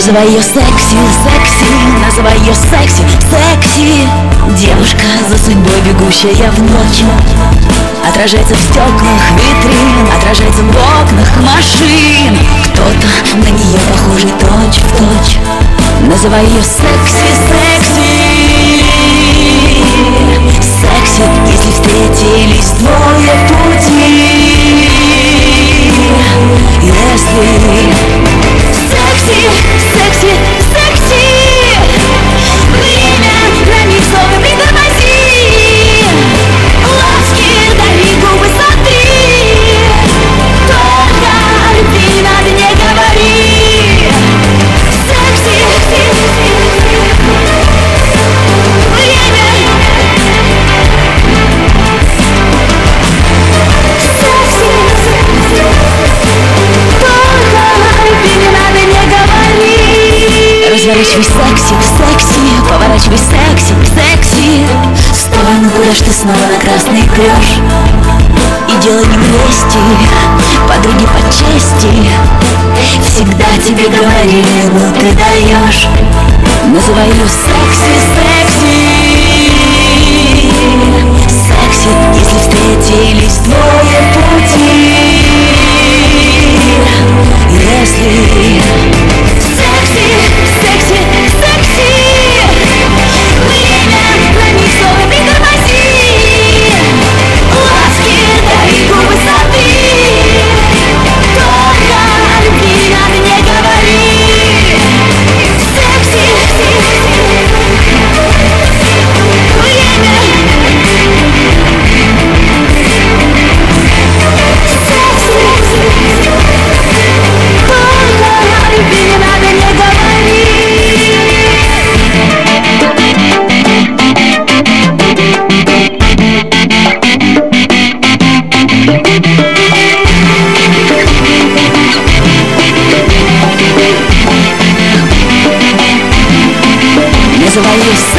Называй ее секси, секси, называй ее секси, секси. Девушка, за судьбой бегущая в ночь, отражается в стеклах витрин, отражается в окнах машин. Кто-то на нее похожий точь в точь. Называй ее секси, секси, секси. Если встретились двое пути, если секси, секси, секси. Время на них снова притормози. Ласки, дари, губы, смотри. Только о любви надо не говори. Секси, время. Секси, только о любви не надо не говори. Разворачивай секси, секси, поворачивай секси, секси. Стой, ну куда ж ты снова на красный крёшь? И дело не в лести, подруги по чести. Всегда тебе говорили, ну ты даешь. Называй ее секси, секси, секси. Если встретились двое пути, если секси, секси, секси. Время на них снова притормози. Ласки, дари, губы, смотри. Только о любви надо не говори. Секси, время. Секси, только о любви не надо не говори. Называй ее